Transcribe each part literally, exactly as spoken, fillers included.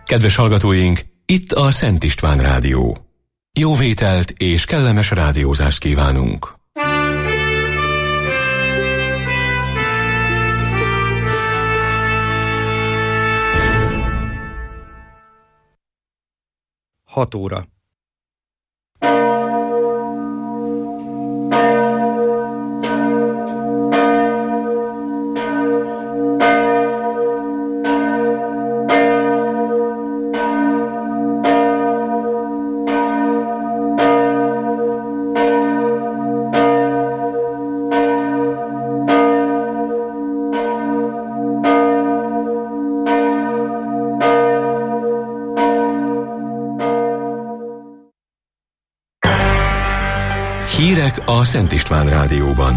Kedves hallgatóink, itt a Szent István Rádió. Jó vételt és kellemes rádiózást kívánunk! hat óra. Hírek a Szent István Rádióban.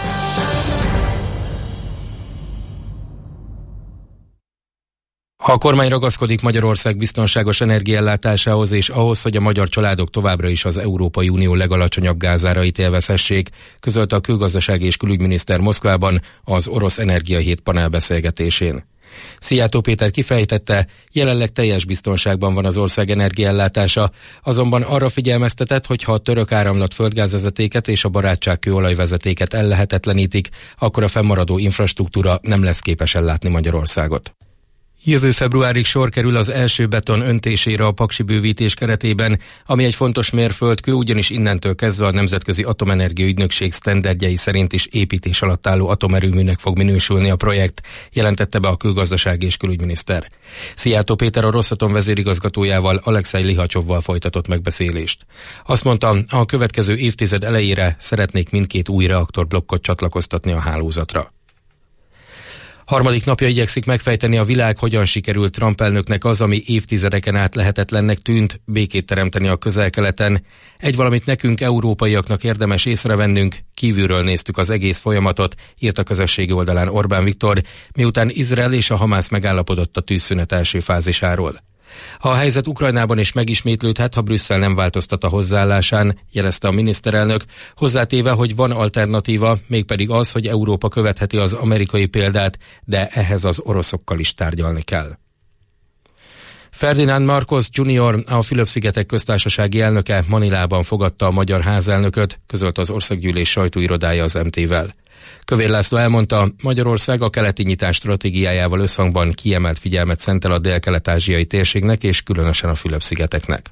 A kormány ragaszkodik Magyarország biztonságos energiaellátásához és ahhoz, hogy a magyar családok továbbra is az Európai Unió legalacsonyabb gázárait élvezhessék, közölte a külgazdasági és külügyminiszter Moszkvában az orosz energiahét panelbeszélgetésén. Szijjártó Péter kifejtette, jelenleg teljes biztonságban van az ország energiaellátása, azonban arra figyelmeztetett, hogy ha a török áramlat földgázvezetéket és a barátságkő olajvezetéket ellehetetlenítik, akkor a fennmaradó infrastruktúra nem lesz képes ellátni Magyarországot. Jövő februárig sor kerül az első beton öntésére a paksi bővítés keretében, ami egy fontos mérföldkő, ugyanis innentől kezdve a Nemzetközi Atomenergia Ügynökség sztenderdjei szerint is építés alatt álló atomerőműnek fog minősülni a projekt, jelentette be a külgazdasági és külügyminiszter. Szijjártó Péter a Rosatom vezérigazgatójával, Alekszej Lihacsovval folytatott megbeszélést. Azt mondta, a következő évtized elejére szeretnék mindkét új reaktorblokkot csatlakoztatni a hálózatra. Harmadik napja igyekszik megfejteni a világ, hogyan sikerült Trump elnöknek az, ami évtizedeken át lehetetlennek tűnt, békét teremteni a Közel-Keleten. Egy valamit nekünk, európaiaknak érdemes észrevennünk, kívülről néztük az egész folyamatot, írt a közösségi oldalán Orbán Viktor, miután Izrael és a Hamász megállapodott a tűzszünet első fázisáról. A helyzet Ukrajnában is megismétlődhet, ha Brüsszel nem változtat a hozzáállásán, jelezte a miniszterelnök, hozzátéve, hogy van alternatíva, mégpedig az, hogy Európa követheti az amerikai példát, de ehhez az oroszokkal is tárgyalni kell. Ferdinand Marcos junior, a Fülöp-szigetek köztársasági elnöke Manilában fogadta a magyar házelnököt, közölte az országgyűlés sajtóirodája az em té-vel. Kövér László elmondta, Magyarország a keleti nyitás stratégiájával összhangban kiemelt figyelmet szentel a dél-kelet-ázsiai térségnek és különösen a Fülöp-szigeteknek.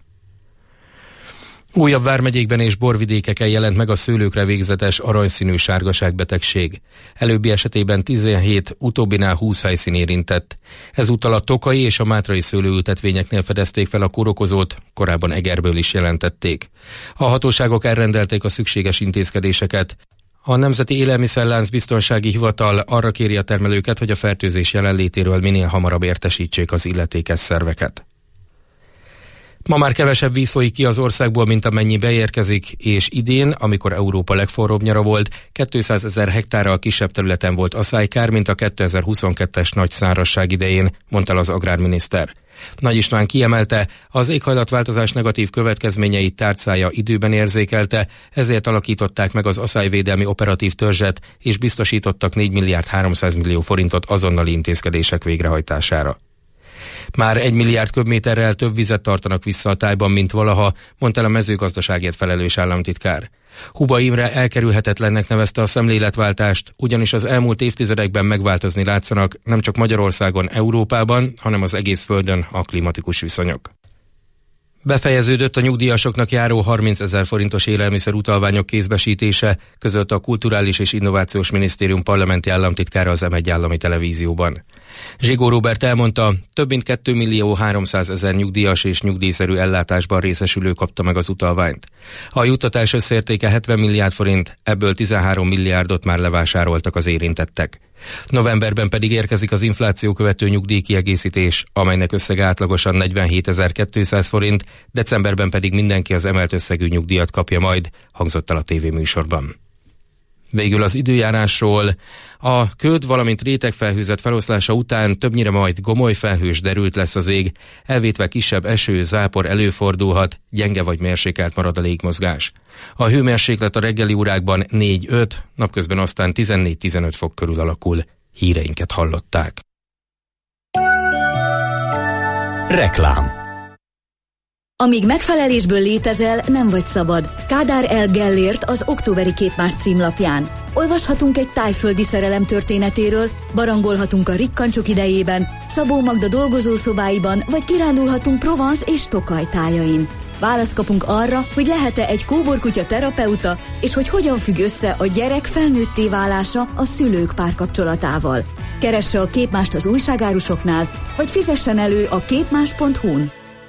Újabb vármegyékben és borvidékeken jelent meg a szőlőkre végzetes aranyszínű sárgaságbetegség. Előbbi esetében tizenhét, utóbbinál húsz helyszín érintett. Ezúttal a tokai és a mátrai szőlőültetvényeknél fedezték fel a kórokozót, korábban Egerből is jelentették. A hatóságok elrendelték a szükséges intézkedéseket. A Nemzeti Élelmiszerlánc Biztonsági Hivatal arra kéri a termelőket, hogy a fertőzés jelenlétéről minél hamarabb értesítsék az illetékes szerveket. Ma már kevesebb víz folyik ki az országból, mint amennyi beérkezik, és idén, amikor Európa legforróbb nyara volt, kétszázezer hektárral kisebb területen volt asszálykár, mint a kétezer-huszonkettes nagy szárazság idején, mondta az agrárminiszter. Nagy István kiemelte, az éghajlatváltozás negatív következményeit tárcája időben érzékelte, ezért alakították meg az aszályvédelmi operatív törzset, és biztosítottak négy milliárd háromszáz millió forintot azonnali intézkedések végrehajtására. Már egy milliárd köbméterrel több vizet tartanak vissza a tájban, mint valaha, mondta el a mezőgazdaságért felelős államtitkár. Huba Imre elkerülhetetlennek nevezte a szemléletváltást, ugyanis az elmúlt évtizedekben megváltozni látszanak nem csak Magyarországon, Európában, hanem az egész földön a klimatikus viszonyok. Befejeződött a nyugdíjasoknak járó harmincezer forintos élelmiszer utalványok kézbesítése, közölte a Kulturális és Innovációs Minisztérium parlamenti államtitkára az em egy állami televízióban. Zsigó Róbert elmondta, több mint két millió háromszázezer nyugdíjas és nyugdíjszerű ellátásban részesülő kapta meg az utalványt. A juttatás összértéke hetven milliárd forint, ebből tizenhárom milliárdot már levásároltak az érintettek. Novemberben pedig érkezik az infláció követő nyugdíjkiegészítés, amelynek összege átlagosan negyvenhétezer-kétszáz forint, decemberben pedig mindenki az emelt összegű nyugdíjat kapja majd, hangzott el a tévéműsorban. Végül az időjárásról. A köd, valamint rétegfelhőzet feloszlása után többnyire majd gomoly felhős derült lesz az ég, elvétve kisebb eső, zápor előfordulhat, gyenge vagy mérsékelt marad a légmozgás. A hőmérséklet a reggeli órákban négy-öt, napközben aztán tizennégy-tizenöt fok körül alakul. Híreinket hallották. Reklám. Amíg megfelelésből létezel, nem vagy szabad. Kádár L. Gellért az októberi Képmás címlapján. Olvashatunk egy tájföldi szerelem történetéről, barangolhatunk a rikkancsok idejében, Szabó Magda dolgozószobáiban, vagy kirándulhatunk Provence és Tokaj tájain. Választ kapunk arra, hogy lehet-e egy kóborkutya terapeuta, és hogy hogyan függ össze a gyerek felnőtté válása a szülők párkapcsolatával. Keresse a Képmást az újságárusoknál, vagy fizessen elő a képmás pont hu-n.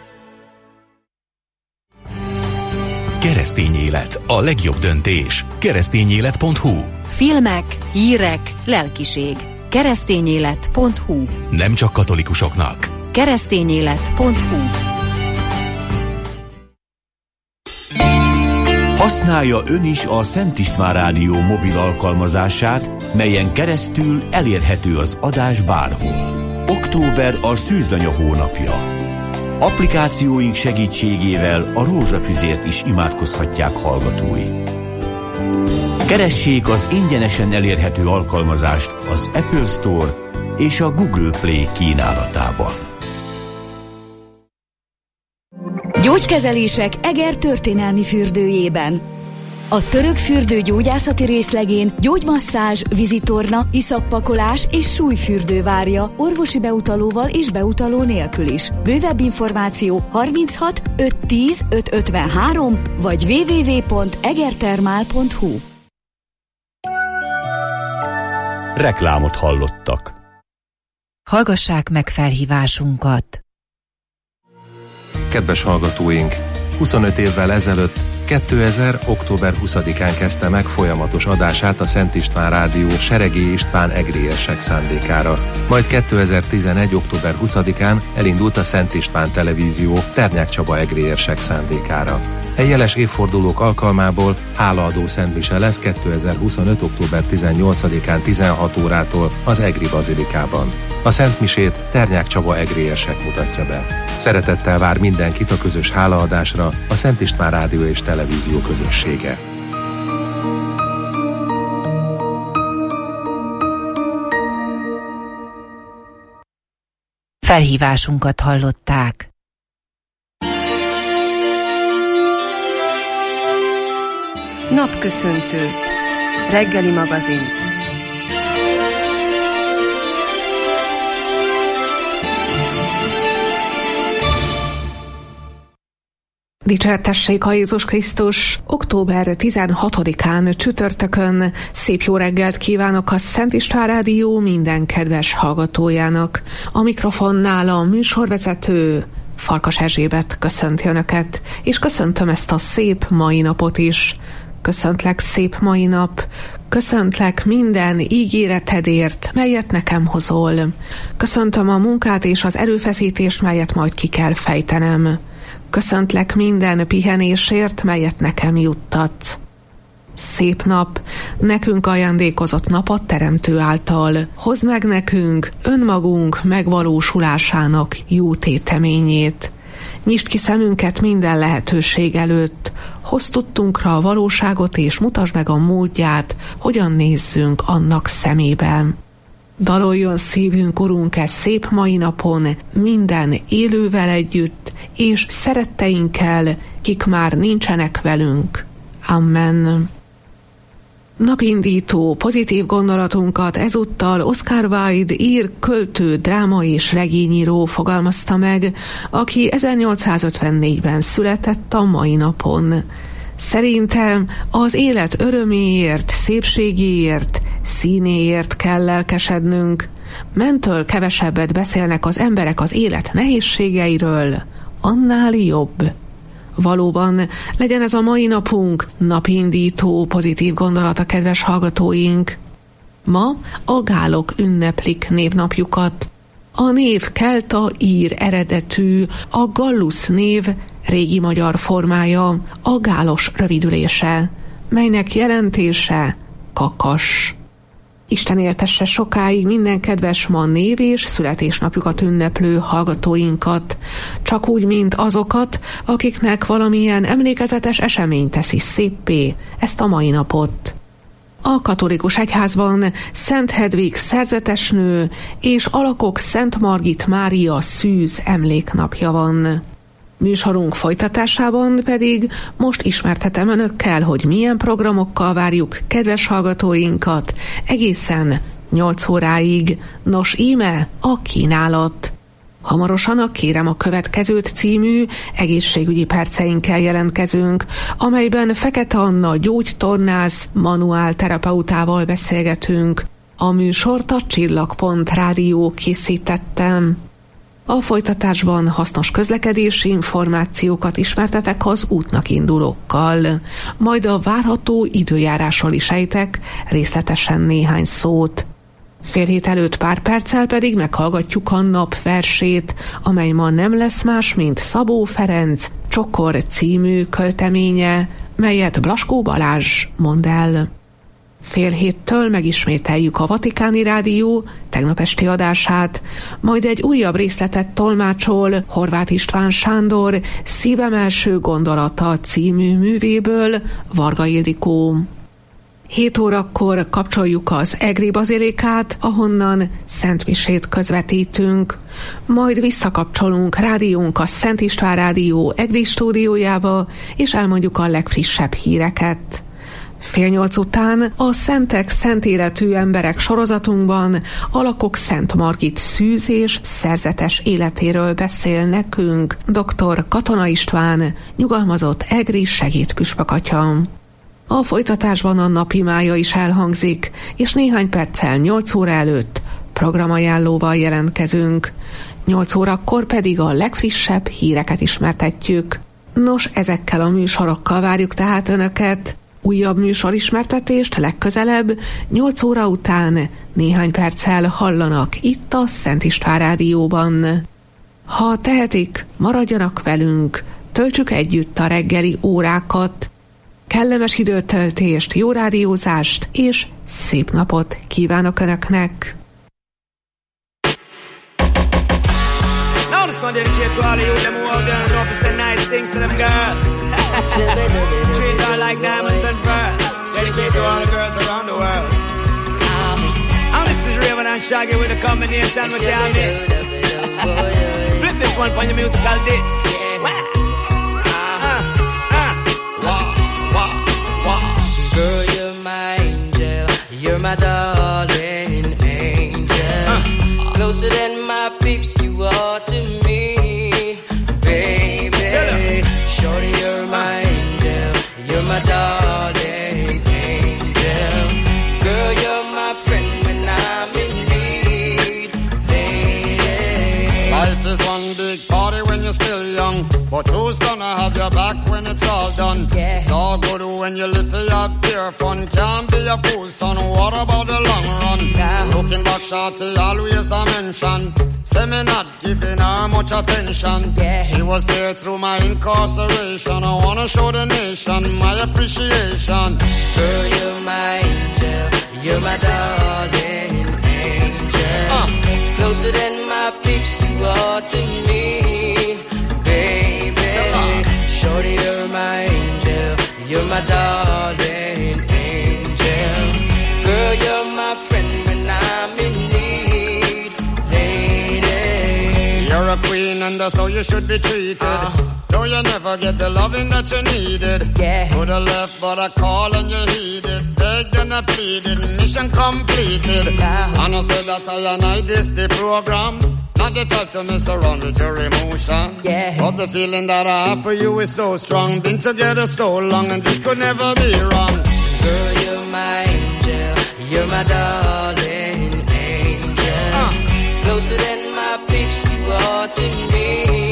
Keresztény élet, a legjobb döntés. keresztényélet pont hu. Filmek, hírek, lelkiség. keresztényélet pont hu. Nem csak katolikusoknak. keresztényélet pont hu. Használja ön is a Szent István Rádió mobil alkalmazását, melyen keresztül elérhető az adás bárhol. Október a szűzanya hónapja. Applikációink segítségével a rózsafüzért is imádkozhatják hallgatói. Keressék az ingyenesen elérhető alkalmazást az Apple Store és a Google Play kínálatában. Gyógykezelések Eger történelmi fürdőjében. A török fürdő gyógyászati részlegén gyógymasszázs, vízitorna, iszappakolás és súlyfürdő várja orvosi beutalóval és beutaló nélkül is. Bővebb információ harminchat ötszáz tíz ötszázötvenhárom vagy double-u double-u double-u pont egertermál pont hu. Reklámot hallottak. Hallgassák meg felhívásunkat! Kedves hallgatóink! huszonöt évvel ezelőtt, kétezer. október huszadikán kezdte meg folyamatos adását a Szent István Rádió Seregély István egrérsek szándékára. Majd kétezer-tizenegy. október huszadikán elindult a Szent István Televízió Ternyák Csaba egrérsek szándékára. E jeles évfordulók alkalmából hálaadó szentmise lesz kétezer-huszonöt. október tizennyolcadikán tizenhat órától az Egri Bazilikában. A szentmisét Ternyák Csaba egrérsek mutatja be. Szeretettel vár mindenkit a közös hálaadásra a Szent István Rádió és Televízió közössége. Felhívásunkat hallották. Napköszöntő. Reggeli magazin. Dicsértessék a Jézus Krisztus! október tizenhatodikán csütörtökön szép jó reggelt kívánok a Szent István Rádió minden kedves hallgatójának. A mikrofonnál a műsorvezető Farkas Erzsébet köszönti Önöket, és köszöntöm ezt a szép mai napot is. Köszöntlek, szép mai nap, köszöntlek minden ígéretedért, melyet nekem hozol. Köszöntöm a munkát és az erőfeszítést, melyet majd ki kell fejtenem. Köszöntlek minden pihenésért, melyet nekem juttatsz. Szép nap, nekünk ajándékozott nap a Teremtő által. Hozd meg nekünk önmagunk megvalósulásának jó téteményét. Nyisd ki szemünket minden lehetőség előtt, hozd tudtunkra a valóságot és mutasd meg a módját, hogyan nézzünk annak szemében. Daloljon szívünk, Urunk, e szép mai napon minden élővel együtt, és szeretteinkkel, kik már nincsenek velünk. Amen. Napindító pozitív gondolatunkat ezúttal Oscar Wilde ír, költő, dráma és regényíró fogalmazta meg, aki ezernyolcszázötvennégyben született a mai napon. Szerintem az élet öröméért, szépségéért, színéért kell lelkesednünk. Mentől kevesebbet beszélnek az emberek az élet nehézségeiről, annál jobb. Valóban, legyen ez a mai napunk napindító pozitív gondolata, kedves hallgatóink. Ma a gálok ünneplik névnapjukat. A név kelta ír eredetű, a Gallus név régi magyar formája, a gálos rövidülése, melynek jelentése kakas. Isten éltesse sokáig minden kedves ma név és születésnapjukat ünneplő hallgatóinkat, csak úgy, mint azokat, akiknek valamilyen emlékezetes esemény teszi széppé ezt a mai napot. A katolikus egyházban Szent Hedvig szerzetesnő és alakok Szent Margit Mária szűz emléknapja van. Műsorunk folytatásában pedig most ismertetem önökkel, hogy milyen programokkal várjuk kedves hallgatóinkat egészen nyolc óráig. Nos, íme a kínálat. Hamarosan a Kérem a következőt című egészségügyi perceinkkel jelentkezünk, amelyben Fekete Anna gyógytornász manuálterapeutával beszélgetünk. A műsort a Csillagpont Rádió készítettem. A folytatásban hasznos közlekedési információkat ismertetek az útnak indulókkal, majd a várható időjárásról is ejtek részletesen néhány szót. Fél hét előtt pár perccel pedig meghallgatjuk a nap versét, amely ma nem lesz más, mint Szabó Ferenc Csokor című költeménye, melyet Blaskó Balázs mond el. Fél héttől megismételjük a Vatikáni Rádió tegnap esti adását, majd egy újabb részletet tolmácsol Horváth István Sándor Szívem első gondolata című művéből Varga Ildikó. hét órakor kapcsoljuk az Egri Bazilikát, ahonnan szentmisét közvetítünk. Majd visszakapcsolunk rádiónk a Szent István Rádió Egri stúdiójába, és elmondjuk a legfrissebb híreket. Fél nyolc után a Szentek Szent Életű Emberek sorozatunkban alakok Szent Margit szűz és szerzetes életéről beszél nekünk dr. Katona István, nyugalmazott egri segédpüspök atya. A folytatásban a napimája is elhangzik, és néhány perccel nyolc óra előtt programajánlóval jelentkezünk. nyolc órakor pedig a legfrissebb híreket ismertetjük. Nos, ezekkel a műsorokkal várjuk tehát önöket. Újabb műsorismertetést legközelebb nyolc óra után néhány perccel hallanak itt a Szent István Rádióban. Ha tehetik, maradjanak velünk, töltsük együtt a reggeli órákat. Kellemes időtöltést, jó rádiózást és szép napot kívánok önöknek! This one dedicated to all of you, them who out there and know to say nice things to them girls. Trees are like diamonds and pearls. Dedicated to all the girls around the world. And this is Raven and Shaggy with a combination with their mix. Flip this one for your musical disc. Girl, you're my angel. You're my darling angel. Closer than my peeps, you are to me, baby. Shorty, you're my angel. You're my darling angel. Girl, you're my friend when I'm in need, lady. Life is one big party when you're still young, but who's gonna have your back when it's all done? Yeah. It's all good when you live for your pure fun. Can't be a fool, son. What about the long run? Yeah. Looking back, shorty, always a mention. Say me not giving her much attention. Yeah. She was there through my incarceration. I wanna show the nation my appreciation. Girl, you're my angel. You're my darling angel. Uh. Closer than my peeps, you are to me, baby. Shorty, you're my angel. You're my darling angel. Girl, you're my friend when I'm in need, lady. You're a queen and that's how you should be treated. Uh. Though you never get the loving that you needed. Yeah. Could have left but I called and you heeded. Begged and I pleaded, mission completed. Uh. And I said that I and I this the program. Not the type to mess around with your emotion. Yeah. But the feeling that I have for you is so strong. Been together so long and this could never be wrong. Girl, you're my angel. You're my darling angel. Uh. Closer than my peeps, you are to me,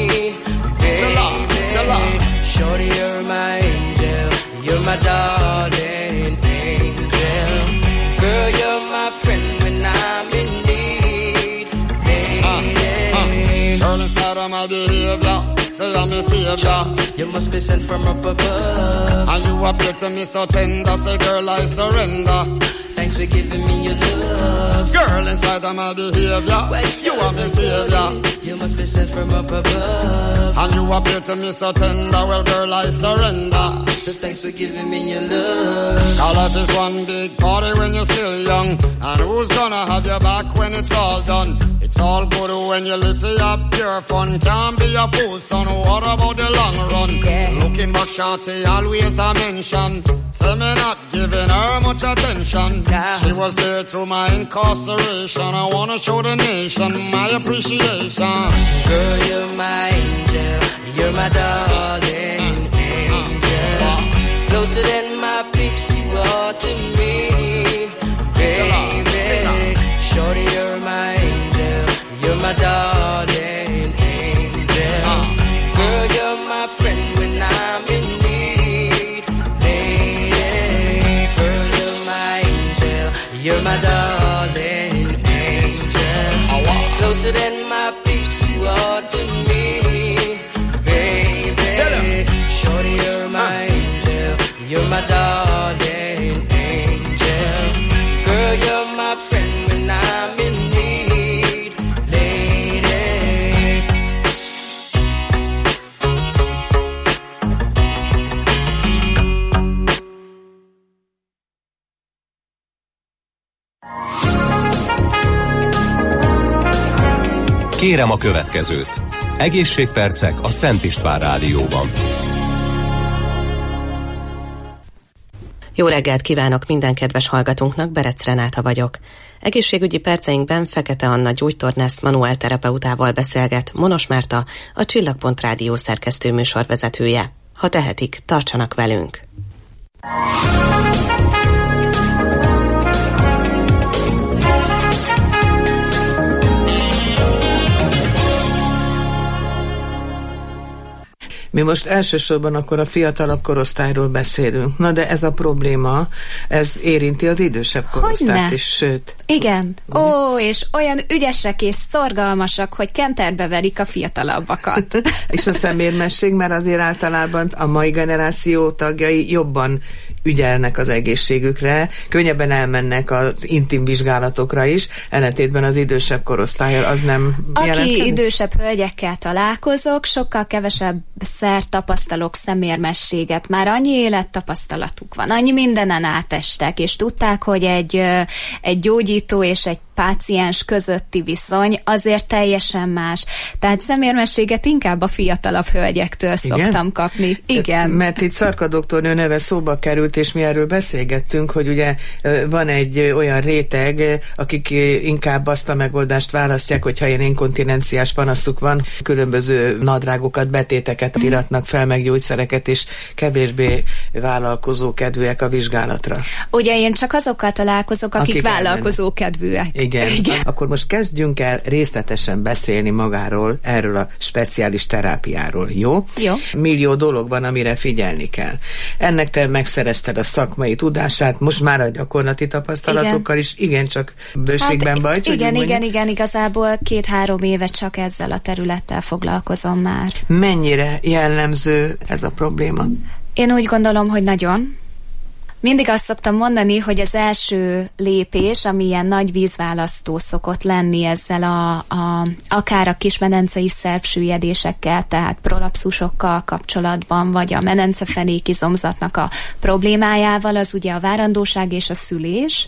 baby. Shorty, you're my angel. You're my darling angel. Girl, you're my friend when I'm in need, lady. Uh, uh. Girl, instead of my behavior, say I'm a savior. You must be sent from up above. And you appear to me so tender. Say, girl, I surrender. thanks for giving me your love. Girl, in spite of my behavior, well, you are my savior. You must be sent from up above. And you appear to me so tender. Well, girl, I surrender. So thanks for giving me your love. Call life is one big party when you're still young. And who's gonna have your back when it's all done? It's all good when you live for your pure fun. Can't be a fool, son. What about the long run? Yeah. Looking back, shawty, always a mention. Say me not giving her much attention. Yeah. She was there through my incarceration. I wanna show the nation my appreciation. Girl, you're my angel. You're my darling angel. Closer than my peeps, you are to me, baby. Shorty, you're my angel. You're my darling angel. Girl, you're my friend when I'm in need, lady. Girl, you're my angel. You're my darling angel. Closer than my peeps, you are to me, baby. Shorty, you're my angel. You're my darling angel. Girl, you're my friend when I'm in need, lady. Kérem a következőt. Egészségpercek a Szent István Rádióban. Jó reggelt kívánok minden kedves hallgatónknak, Berec Renáta vagyok. Egészségügyi perceinkben Fekete Anna gyógytornász manuálterapeutával beszélget Monos Márta, a Csillagpont Rádió szerkesztő műsorvezetője. Ha tehetik, tartsanak velünk! Mi most elsősorban akkor a fiatalabb korosztályról beszélünk. Na de ez a probléma, ez érinti az idősebb korosztályt Hogyne? is, sőt. Igen. Ó, és olyan ügyesek és szorgalmasak, hogy kenterbe verik a fiatalabbakat. És a szemérmesség, mert azért általában a mai generáció tagjai jobban ügyelnek az egészségükre, könnyebben elmennek az intim vizsgálatokra is, ellentétben az idősebb korosztállyal az nem Aki jelentkezik? idősebb hölgyekkel találkozok, sokkal kevesebb szer tapasztalok szemérmességet. Már annyi élettapasztalatuk van, annyi mindenen átestek, és tudták, hogy egy, egy gyógyító és egy páciens közötti viszony azért teljesen más. Tehát szemérmességet inkább a fiatalabb hölgyektől Igen? szoktam kapni. Igen. Mert itt Szarka doktornő neve szóba került, és mi erről beszélgettünk, hogy ugye van egy olyan réteg, akik inkább azt a megoldást választják, hogyha ilyen inkontinenciás panaszuk van, különböző nadrágokat, betéteket iratnak fel, meg gyógyszereket, és kevésbé vállalkozókedvűek a vizsgálatra. Ugye én csak azokkal találkozok, akik, akik vállalkozókedvűek. Igen. Igen. Akkor most kezdjünk el részletesen beszélni magáról, erről a speciális terápiáról, jó? Jó. Millió dolog van, amire figyelni kell. Ennek te megszerezted a szakmai tudását, most már a gyakorlati tapasztalatokkal is, igen, csak bőségben hát, vagy? Igen, igen, igen, igazából két-három éve csak ezzel a területtel foglalkozom már. Mennyire jellemző ez a probléma? Én úgy gondolom, hogy nagyon. Mindig azt szoktam mondani, hogy az első lépés, ami ilyen nagy vízválasztó szokott lenni ezzel a, a akár a kismedencei szervsüllyedésekkel, tehát prolapszusokkal kapcsolatban, vagy a medencefenékizomzatnak a problémájával, az ugye a várandóság és a szülés,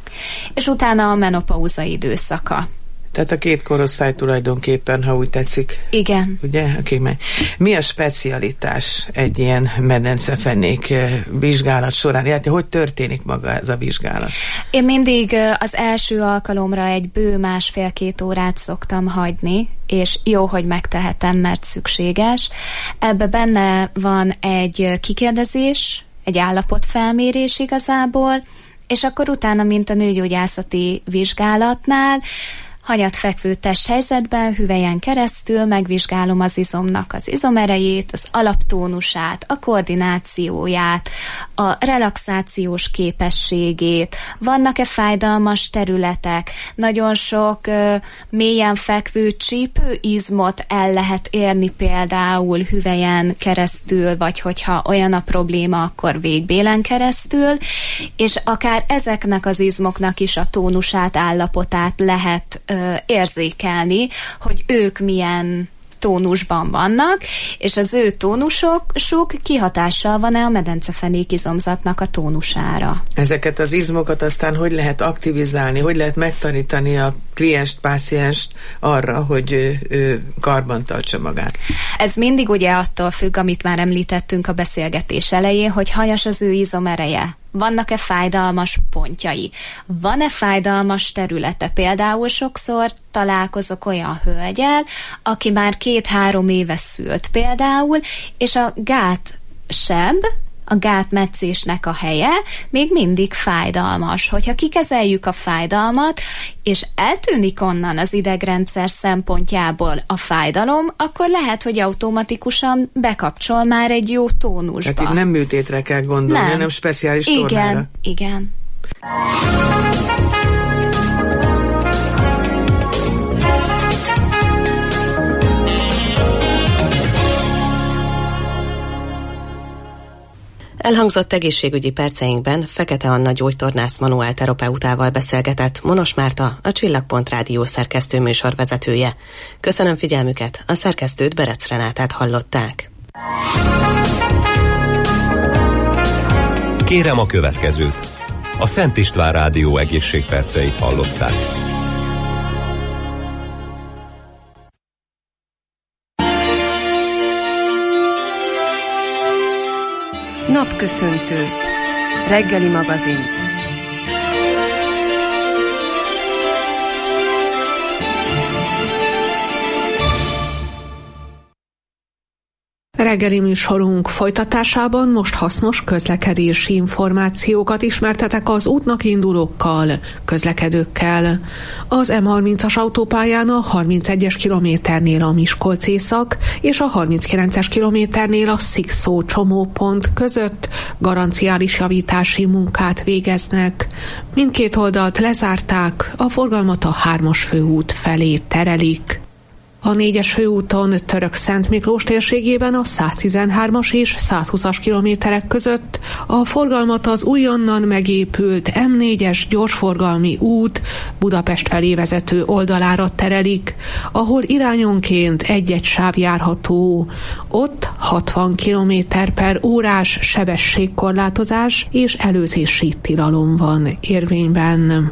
és utána a menopauza időszaka. Tehát a két korosztály tulajdonképpen, ha úgy tetszik. Igen. Ugye? Okay. Mi a specialitás egy ilyen medencefenék vizsgálat során? Hát, hogy történik maga ez a vizsgálat? Én mindig az első alkalomra egy bő másfél-két órát szoktam hagyni, és jó, hogy megtehetem, mert szükséges. Ebbe benne van egy kikérdezés, egy állapotfelmérés igazából, és akkor utána, mint a nőgyógyászati vizsgálatnál, hanyatfekvő testhelyzetben hüvelyen keresztül megvizsgálom az izomnak az izomerejét, az alaptónusát, a koordinációját, a relaxációs képességét, vannak-e fájdalmas területek, nagyon sok ö, mélyen fekvő csípőizmot el lehet érni például hüvelyen keresztül, vagy hogyha olyan a probléma, akkor végbélen keresztül, és akár ezeknek az izmoknak is a tónusát, állapotát lehet ö, érzékelni, hogy ők milyen tónusban vannak, és az ő tónusok sok kihatással van-e a medencefenék izomzatnak a tónusára. Ezeket az izmokat aztán hogy lehet aktivizálni, hogy lehet megtanítani a klienst, pácienst arra, hogy ő, ő karban tartsa magát? Ez mindig ugye attól függ, amit már említettünk a beszélgetés elején, hogy hanyas az ő izomereje. Vannak-e fájdalmas pontjai? Van-e fájdalmas területe? Például sokszor találkozok olyan hölgyel, aki már két-három éve szült például, és a gátsseb, a gátmetszésnek a helye még mindig fájdalmas. Hogyha kikezeljük a fájdalmat, és eltűnik onnan az idegrendszer szempontjából a fájdalom, akkor lehet, hogy automatikusan bekapcsol már egy jó tónusba. Tehát itt nem műtétre kell gondolni, nem. hanem speciális igen, tornára. Igen, igen. Elhangzott egészségügyi perceinkben Fekete Anna gyógytornász manuálterapeutával beszélgetett Monos Márta, a Csillagpont Rádió szerkesztő műsorvezetője. Köszönöm figyelmüket, a szerkesztőt, Berec Renátát hallották. Kérem a következőt. A Szent István Rádió egészségperceit hallották. Napköszöntő. Reggeli magazin. Reggeli műsorunk folytatásában most hasznos közlekedési információkat ismertetek az útnak indulókkal, közlekedőkkel. Az M harmincas autópályán a harmincegyes kilométernél a Miskolc észak és a harminckilences kilométernél a Szikszó csomópont között garanciális javítási munkát végeznek. Mindkét oldalt lezárták, a forgalmat a hármas főút felé terelik. A négyes főúton Török-Szent Miklós térségében a száztizenhármas és százhúszas kilométerek között a forgalmat az újonnan megépült M négyes gyorsforgalmi út Budapest felé vezető oldalára terelik, ahol irányonként egy-egy sáv járható. Ott hatvan kilométer per órás sebességkorlátozás és előzési tilalom van érvényben.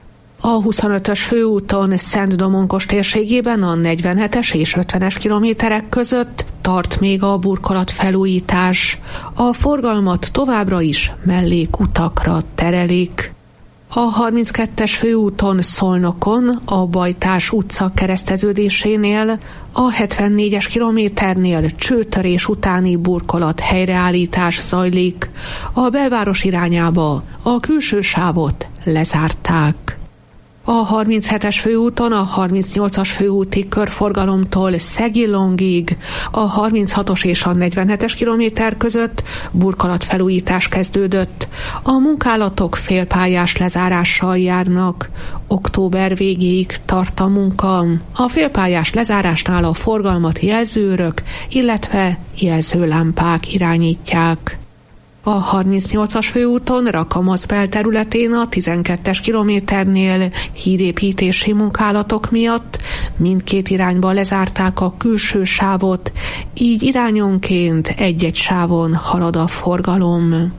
A huszonötös főúton Szent-Domonkos térségében a negyvenhetes és ötvenes kilométerek között tart még a burkolatfelújítás. A forgalmat továbbra is mellékutakra terelik. A harminckettes főúton Szolnokon, a Bajtás utca kereszteződésénél, a hetvennégyes kilométernél csőtörés utáni burkolat helyreállítás zajlik. A belváros irányába a külső sávot lezárták. A harminchetes főúton a harmincnyolcas főúti körforgalomtól Szegillongig, a harminchatos és a negyvenhetes kilométer között burkolatfelújítás kezdődött. A munkálatok félpályás lezárással járnak. Október végéig tart a munka. A félpályás lezárásnál a forgalmat jelzőrök, illetve jelzőlámpák irányítják. A harmincnyolcas főúton Rakamosz belterületén a tizenkettes kilométernél hídépítési munkálatok miatt mindkét irányba lezárták a külső sávot, így irányonként egy-egy sávon halad a forgalom.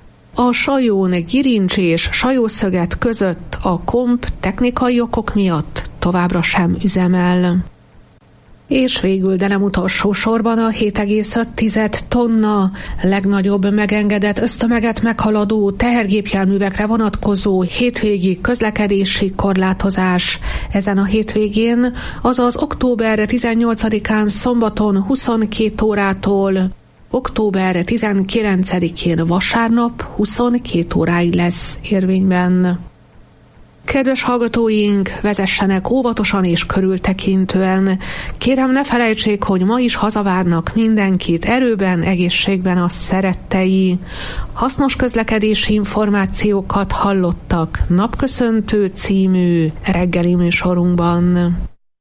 A Sajón Girincs és Sajószöget között a komp technikai okok miatt továbbra sem üzemel. És végül, de nem utolsó sorban a hét egész öt tonna legnagyobb megengedett ösztömeget meghaladó tehergépjárművekre vonatkozó hétvégi közlekedési korlátozás ezen a hétvégén, azaz október tizennyolcadikán szombaton huszonkét órától október tizenkilencedikén vasárnap huszonkét óráig lesz érvényben. Kedves hallgatóink, vezessenek óvatosan és körültekintően. Kérem, ne felejtsék, hogy ma is hazavárnak mindenkit erőben, egészségben a szerettei. Hasznos közlekedési információkat hallottak Napköszöntő című reggeli műsorunkban.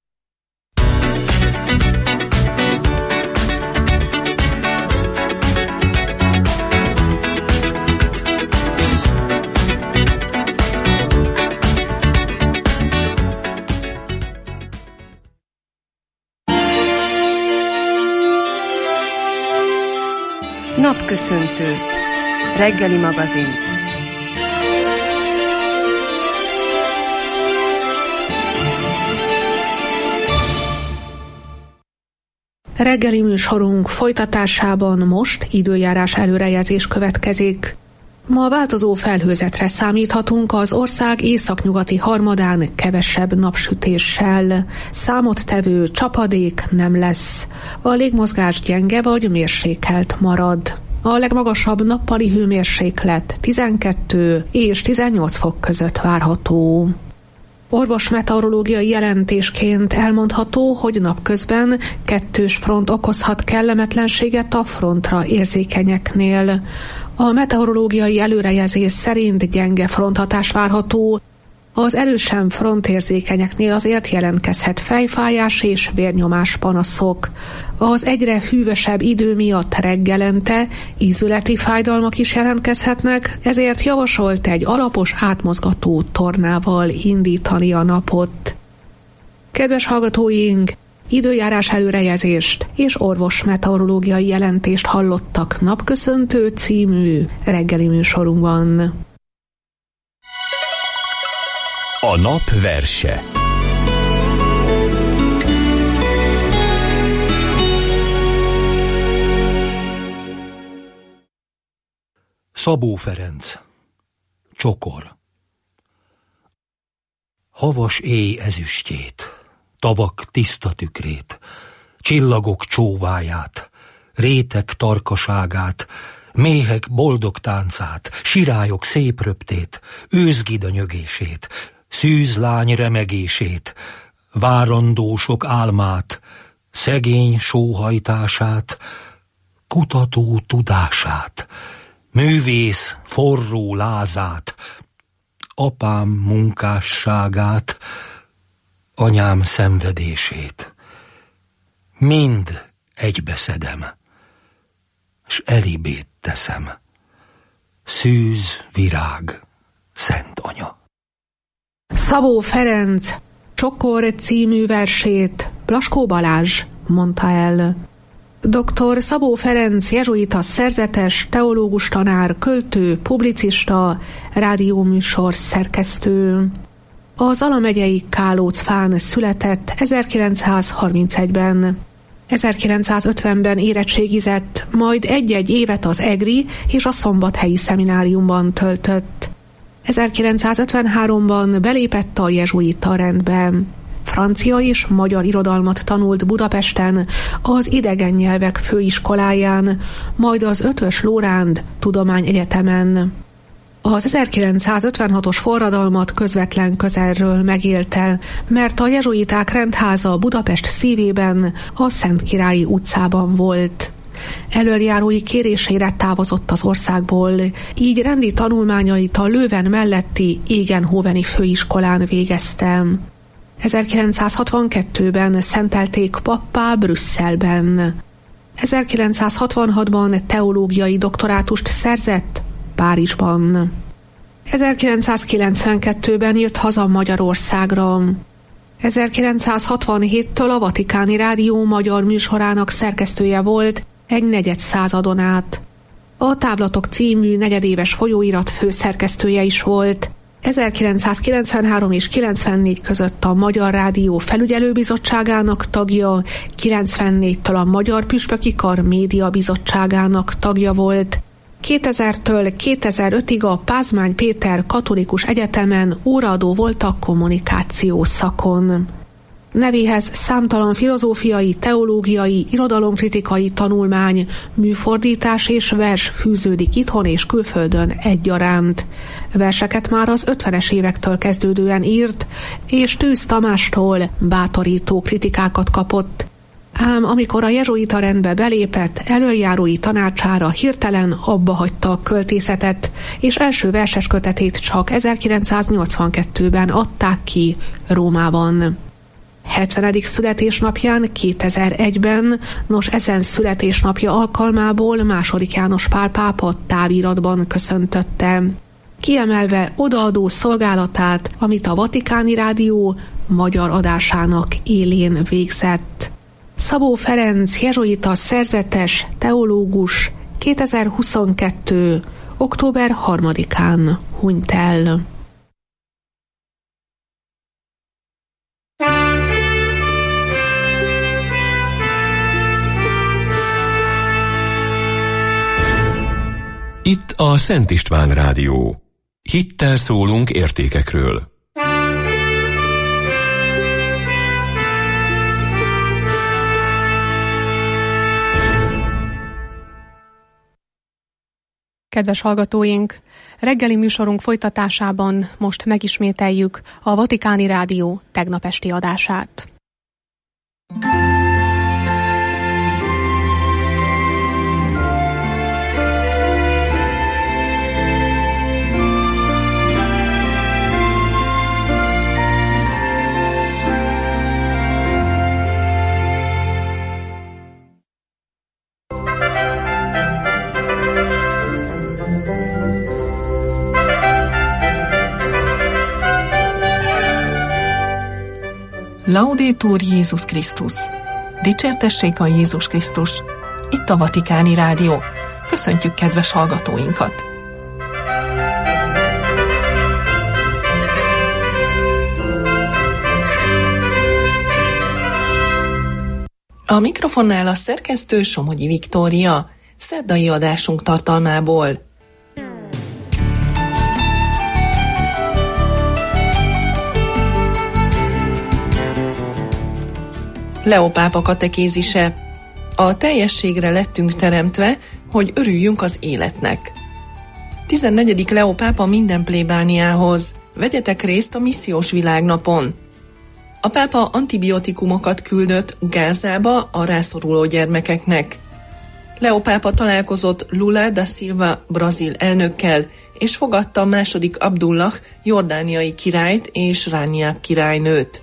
Napköszöntő. Reggeli magazin. Reggeli műsorunk folytatásában most időjárás előrejelzés következik. Ma változó felhőzetre számíthatunk az ország északnyugati harmadán kevesebb napsütéssel. Számottevő csapadék nem lesz. A légmozgás gyenge vagy mérsékelt marad. A legmagasabb nappali hőmérséklet tizenkettő és tizennyolc fok között várható. Orvosmeteorológiai jelentésként elmondható, hogy napközben kettős front okozhat kellemetlenséget a frontra érzékenyeknél. A meteorológiai előrejelzés szerint gyenge fronthatás várható, az erősen frontérzékenyeknél azért jelentkezhet fejfájás és vérnyomás panaszok. Az egyre hűvösebb idő miatt reggelente ízületi fájdalmak is jelentkezhetnek, ezért javasolt egy alapos átmozgató tornával indítani a napot. Kedves hallgatóink, időjárás előrejelzést és orvosmeteorológiai jelentést hallottak Napköszöntő című reggeli műsorunkban. A nap verse. Szabó Ferenc. Csokor. Havas éj ezüstjét, tavak tiszta tükrét, csillagok csóváját, rétek tarkaságát, méhek boldog táncát, sirályok szép röptét, őszgida nyögését, szűzlány remegését, várandósok álmát, szegény sóhajtását, kutató tudását, művész forró lázát, apám munkásságát, anyám szenvedését. Mind egybeszedem, s elibét teszem. Szűz, virág, szent anya. Szabó Ferenc Csokor című versét Blaskó Balázs mondta el. doktor Szabó Ferenc jezsuita szerzetes, teológus tanár, költő, publicista, rádióműsor szerkesztő. Az Zala megyei Kálócfán született ezerkilencszázharmincegyben. ezerkilencszázötvenben érettségizett, majd egy-egy évet az egri és a szombathelyi szemináriumban töltött. ezerkilencszázötvenháromban belépett a jezsuita rendbe. Francia és magyar irodalmat tanult Budapesten, az idegen nyelvek főiskoláján, majd az Ötvös Loránd Tudományegyetemen. Az ezerkilencszázötvenhatos forradalmat közvetlen közelről megélte, mert a jezsuiták rendháza Budapest szívében, a Szentkirályi utcában volt. Elöljárói kérésére távozott az országból, így rendi tanulmányait a Lőven melletti Egenhoveni főiskolán végezte. ezerkilencszázhatvankettőben szentelték pappá Brüsszelben. ezerkilencszázhatvanhatban teológiai doktorátust szerzett Párizsban. ezerkilencszázkilencvenkettőben jött haza Magyarországra. ezerkilencszázhatvanhéttől a Vatikáni Rádió magyar műsorának szerkesztője volt egy negyed századon át. A Távlatok című negyedéves folyóirat főszerkesztője is volt. ezerkilencszázkilencvenhárom és kilencvennégy között a Magyar Rádió felügyelőbizottságának tagja, kilencvennégytől a Magyar Püspöki Kar Média Bizottságának tagja volt. kétezertől kétezer-ötig a Pázmány Péter Katolikus Egyetemen óraadó volt a kommunikáció szakon. Nevéhez számtalan filozófiai, teológiai, irodalomkritikai tanulmány, műfordítás és vers fűződik itthon és külföldön egyaránt. Verseket már az ötvenes évektől kezdődően írt, és Tűz Tamástól bátorító kritikákat kapott. Ám amikor a jezsuita rendbe belépett, elöljárói tanácsára hirtelen abba hagyta a költészetet, és első verses kötetét csak ezerkilencszáznyolcvankettőben adták ki Rómában. hetvenedik születésnapján kétezer-egyben, nos ezen születésnapja alkalmából második János Pál pápa táviratban köszöntötte, kiemelve odaadó szolgálatát, amit a Vatikáni Rádió magyar adásának élén végzett. Szabó Ferenc jezsuita szerzetes, teológus kétezer-huszonkettő. október harmadikán hunyt el. Itt a Szent István Rádió. Hittel szólunk értékekről. Kedves hallgatóink, reggeli műsorunk folytatásában most megismételjük a Vatikáni Rádió tegnap esti adását. Laudetur Jézus Krisztus! Dicsértessék a Jézus Krisztus! Itt a Vatikáni Rádió. Köszöntjük kedves hallgatóinkat! A mikrofonnál a szerkesztő Somogyi Viktória, szerdai adásunk tartalmából. Leó pápa katekézise. A teljességre lettünk teremtve, hogy örüljünk az életnek. tizennegyedik Leó pápa minden plébániához. Vegyetek részt a missziós világnapon. A pápa antibiotikumokat küldött Gázába a rászoruló gyermekeknek. Leó pápa találkozott Lula da Silva brazil elnökkel, és fogadta második Abdullah jordániai királyt és Rániák királynőt.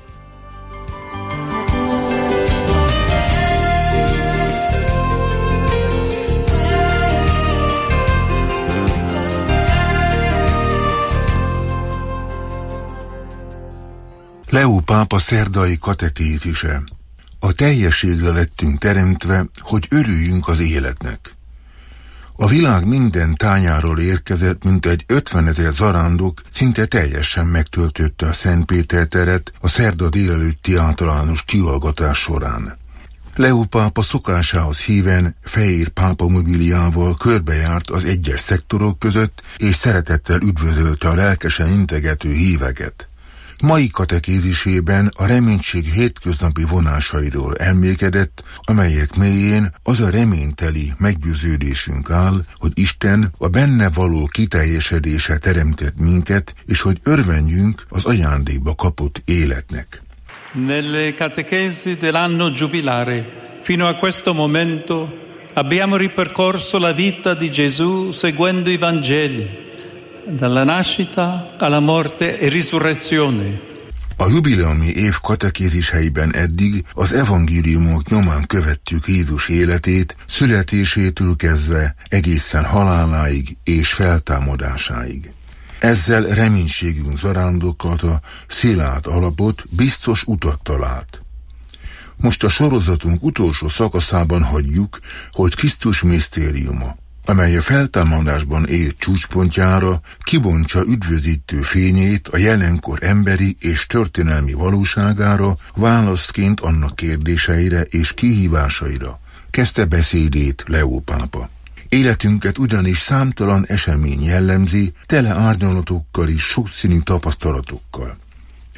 Leó pápa szerdai katekézise. A teljességre lettünk teremtve, hogy örüljünk az életnek. A világ minden tányáról érkezett, mint egy ötvenezer zarándok, szinte teljesen megtöltötte a Szent Péter teret a szerda délelőtti általános kihallgatás során. Leó pápa szokásához híven fehér pápa mobiliával körbejárt az egyes szektorok között, és szeretettel üdvözölte a lelkesen integető híveket. Mai katekézisében a reménység hétköznapi vonásairól emlékedett, amelyek mélyén az a reményteli meggyőződésünk áll, hogy Isten a benne való kiteljesedése teremtett minket, és hogy örvendjünk az ajándékba kapott életnek. Nelle catechesi dell'anno giubilare, fino a questo momento, abbiamo ripercorso la vita di Gesù seguendo i Vangeli, dalla nascita alla morte e risurrezione. A jubileumi év katekéziseiben eddig az evangéliumok nyomán követtük Jézus életét, születésétől kezdve egészen haláláig és feltámadásáig. Ezzel reménységünk zarándoklata szilárd alapot, biztos utat talált. Most a sorozatunk utolsó szakaszában hagyjuk, hogy Krisztus misztériuma, amely a feltámadásban ért csúcspontjára kibontsa üdvözítő fényét a jelenkor emberi és történelmi valóságára, válaszként annak kérdéseire és kihívásaira, kezdte beszédét Leó pápa. Életünket ugyanis számtalan esemény jellemzi, tele árnyalatokkal és sokszínű tapasztalatokkal.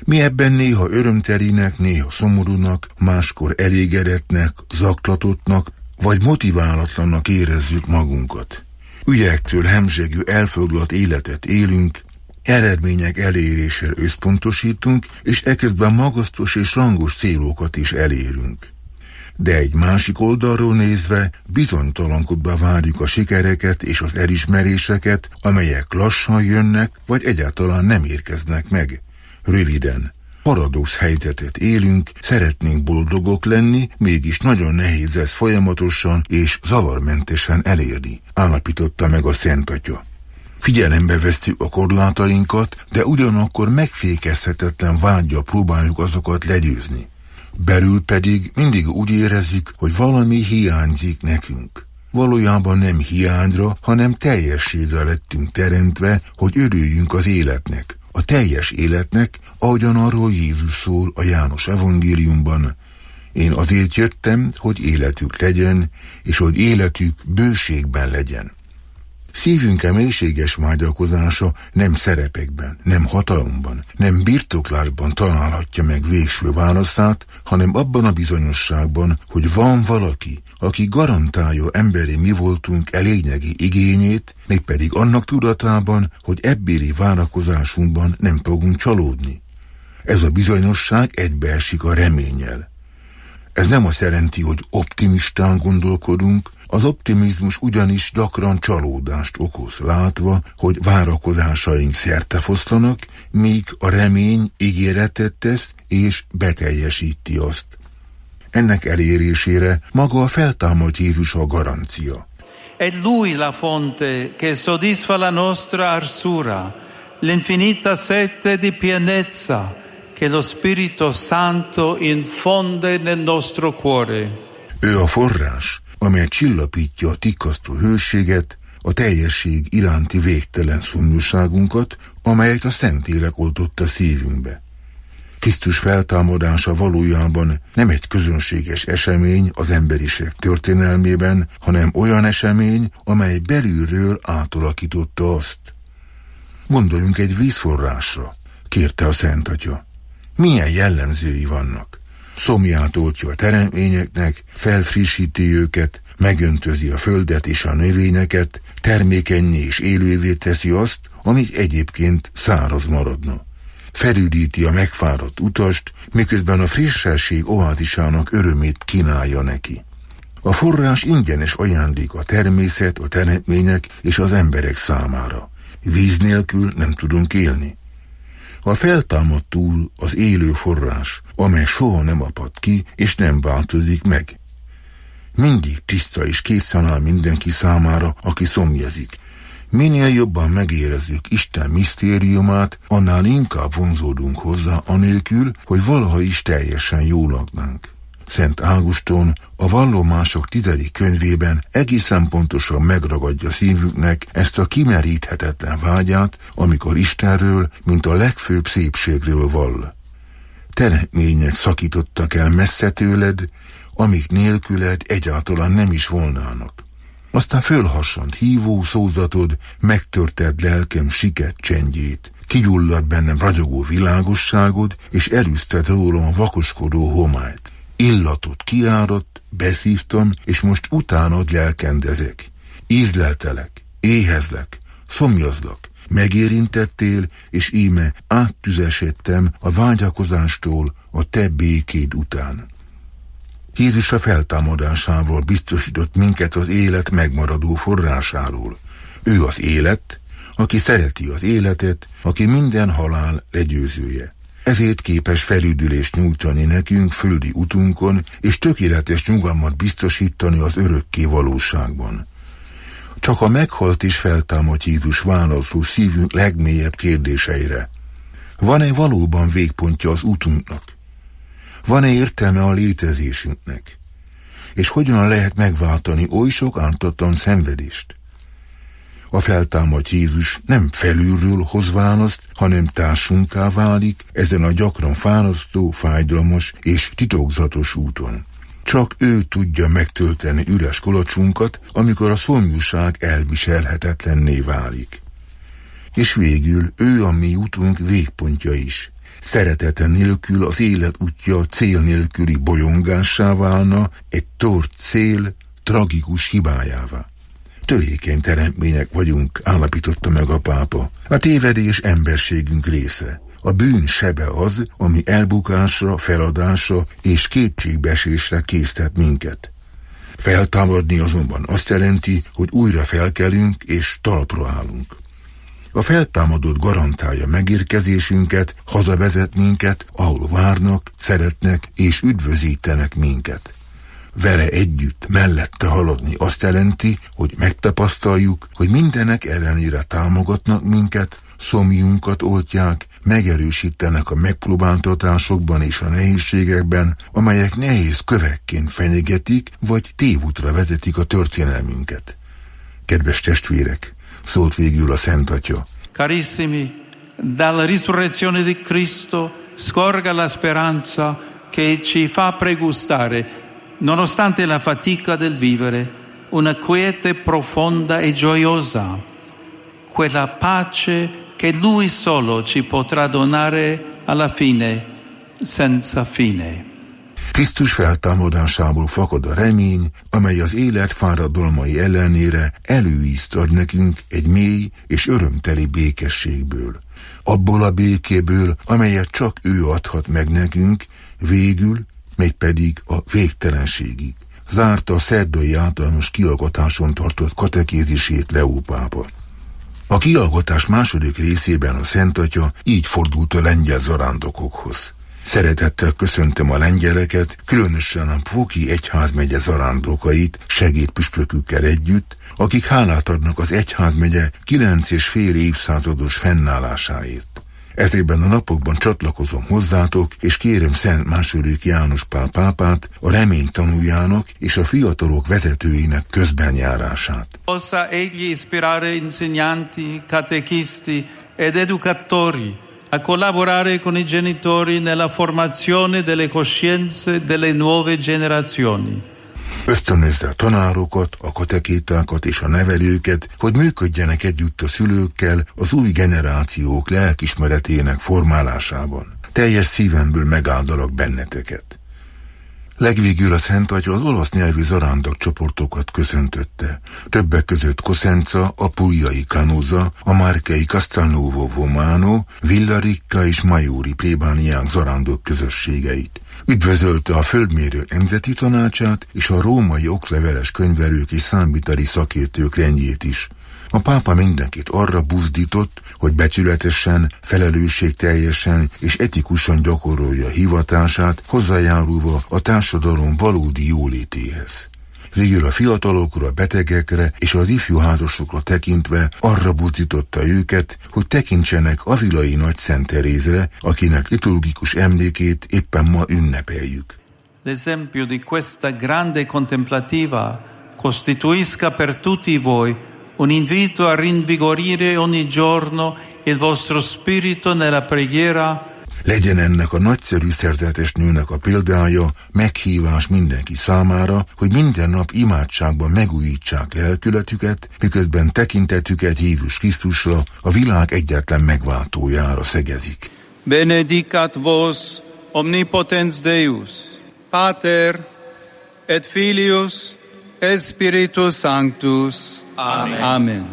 Mi ebben néha örömtelinek, néha szomorúnak, máskor elégedettnek, zaklatottnak, vagy motiválatlannak érezzük magunkat. Ügyektől hemzsegő elfoglalt életet élünk, eredmények elérésére összpontosítunk, és eközben magasztos és rangos célokat is elérünk. De egy másik oldalról nézve bizonytalankodva várjuk a sikereket és az elismeréseket, amelyek lassan jönnek, vagy egyáltalán nem érkeznek meg. Röviden, paradox helyzetet élünk, szeretnénk boldogok lenni, mégis nagyon nehéz ezt folyamatosan és zavarmentesen elérni, állapította meg a Szent Atya. Figyelembe vesszük a korlátainkat, de ugyanakkor megfékezhetetlen vággyal próbáljuk azokat legyőzni. Belül pedig mindig úgy érezzük, hogy valami hiányzik nekünk. Valójában nem hiányra, hanem teljességre lettünk teremtve, hogy örüljünk az életnek. A teljes életnek, ahogyan arról Jézus szól a János evangéliumban. Én azért jöttem, hogy életük legyen, és hogy életük bőségben legyen. Szívünk mélységes vágyakozása nem szerepekben, nem hatalomban, nem birtoklásban találhatja meg végső válaszát, hanem abban a bizonyosságban, hogy van valaki, aki garantálja emberi mi voltunk lényegi igényét, mégpedig annak tudatában, hogy ebbéli várakozásunkban nem fogunk csalódni. Ez a bizonyosság egybeesik a reménnyel. Ez nem azt jelenti, hogy optimistán gondolkodunk, az optimizmus ugyanis gyakran csalódást okoz, látva, hogy várakozásaink szertefoszlanak, míg a remény ígéretet tesz és beteljesíti azt. Ennek elérésére maga a feltámadt Jézus a garancia. È Lui la fonte che soddisfa la nostra arsura, l'infinita sete di pienezza che lo Spirito Santo infonde nel nostro cuore. Ő a forrás, amely csillapítja a tikkasztó hőséget, a teljesség iránti végtelen szomjúságunkat, amelyet a Szentlélek oltott a szívünkbe. Krisztus feltámadása valójában nem egy közönséges esemény az emberiség történelmében, hanem olyan esemény, amely belülről átalakította azt. Gondoljunk egy vízforrásra, kérte a Szent Atya. Milyen jellemzői vannak? Szomját oltja a teremtményeknek, felfrissíti őket, megöntözi a földet és a növényeket, termékenyé és élővé teszi azt, amit egyébként száraz maradna. Felüdíti a megfáradt utast, miközben a frissesség oázisának örömét kínálja neki. A forrás ingyenes ajándék a természet, a teremtmények és az emberek számára. Víz nélkül nem tudunk élni. A feltámadt túl az élő forrás, amely soha nem apad ki és nem változik meg. Mindig tiszta és készen áll mindenki számára, aki szomjazik. Minél jobban megérezzük Isten misztériumát, annál inkább vonzódunk hozzá, anélkül, hogy valaha is teljesen jól laknánk. Szent Ágoston a Vallomások tizedik könyvében egészen pontosan megragadja szívüknek ezt a kimeríthetetlen vágyát, amikor Istenről, mint a legfőbb szépségről vall. Teremtmények szakítottak el messze tőled, amik nélküled egyáltalán nem is volnának. Aztán fölhassant hívó szózatod, megtörted lelkem siket csendjét, kigyulladt bennem ragyogó világosságod, és elűzted rólam a vakoskodó homályt. Illatot kiárott, beszívtam, és most utánad lelkendezek. Ízleltelek, éhezlek, szomjazlak, megérintettél, és íme áttüzesedtem a vágyakozástól a te békéd után. Jézus a feltámadásával biztosított minket az élet megmaradó forrásáról. Ő az élet, aki szereti az életet, aki minden halál legyőzője. Ezért képes felüdülést nyújtani nekünk földi utunkon, és tökéletes nyugalmat biztosítani az örökké valóságban. Csak a meghalt és feltámadt Jézus válaszol szívünk legmélyebb kérdéseire. Van-e valóban végpontja az útunknak? Van-e értelme a létezésünknek? És hogyan lehet megváltani oly sok ártatlan szenvedést? A feltámadt Jézus nem felülről hoz választ, hanem társunká válik ezen a gyakran fárasztó, fájdalmas és titokzatos úton. Csak ő tudja megtölteni üres kolocsunkat, amikor a szomjúság elviselhetetlenné válik. És végül ő a mi útunk végpontja is. Szeretete nélkül az élet útja cél nélküli bolyongássá válna, egy tort cél tragikus hibájává. Törékeny teremtmények vagyunk, állapította meg a pápa. A tévedés emberségünk része. A bűn sebe az, ami elbukásra, feladásra és kétségbeesésre késztet minket. Feltámadni azonban azt jelenti, hogy újra felkelünk és talpra állunk. A feltámadott garantálja megérkezésünket, hazavezet minket, ahol várnak, szeretnek és üdvözítenek minket. Vele együtt, mellette haladni azt jelenti, hogy megtapasztaljuk, hogy mindenek ellenére támogatnak minket, szomjunkat oltják, megerősítenek a megpróbáltatásokban és a nehézségekben, amelyek nehéz kövekként fenyegetik, vagy tévútra vezetik a történelmünket. Kedves testvérek, szólt végül a Szent Atya. Carissimi, dalla risurrezione di Cristo scorga la speranza che ci fa pregustare, nonostante la fatica del vivere, una quiete profonda e gioiosa, quella pace che Lui solo ci potrà donare alla fine, senza fine. Krisztus feltámadásából fakad a remény, amely az élet fáradalmai ellenére előízt ad nekünk egy mély és örömteli békességből. Abból a békéből, amelyet csak ő adhat meg nekünk, végül, mégpedig a végtelenségig. Zárta a szerdai általános kiallgatáson tartott katekézisét Leó pápa. A kiallgatás második részében a Szent Atya így fordult a lengyel zarándokokhoz. Szeretettel köszöntöm a lengyeleket, különösen a Foki egyházmegye zarándokait segédpüspökükkel együtt, akik hálát adnak az egyházmegye kilenc és fél évszázados fennállásáért. Ezekben a napokban csatlakozom hozzátok, és kérem Szent második János Pál pápát, a remény tanújának és a fiatalok vezetőinek közbenjárását. Possa egli ispirare insegnanti, catechisti ed educatori a collaborare con i genitori nella formazione delle coscienze delle nuove generazioni. Ösztönözze a tanárokat, a katekétákat és a nevelőket, hogy működjenek együtt a szülőkkel az új generációk lelkismeretének formálásában. Teljes szívemből megáldalak benneteket. Legvégül a Szent Atya az olasz nyelvű zarándok csoportokat köszöntötte. Többek között Cosenza, a Pugliai Canosa, a Márkei Castelnuovo Vomano, Villaricca és Majori plébániák zarándok közösségeit. Üdvözölte a Földmérő Nemzeti Tanácsát és a római okleveles könyvelők és számviteli szakértők rendjét is. A pápa mindenkit arra buzdított, hogy becsületesen, felelősségteljesen és etikusan gyakorolja hivatását, hozzájárulva a társadalom valódi jólétéhez. Végül a fiatalokra, a betegekre és az ifjú házasokra tekintve arra buzdította őket, hogy tekintsenek Avilai Nagy Szent Terézre, akinek liturgikus emlékét éppen ma ünnepeljük. L'esempio di questa grande contemplativa costituisca per tutti voi un invito a rinvigorire ogni giorno il vostro spirito nella preghiera. Legyen ennek a nagyszerű szerzetes nőnek a példája, meghívás mindenki számára, hogy minden nap imádságban megújítsák lelkületüket, miközben tekintetüket Jézus Krisztusra, a világ egyetlen megváltójára szegezik. Benedicat vos omnipotens Deus, Pater et Filius et Spiritus Sanctus. Amen. Amen.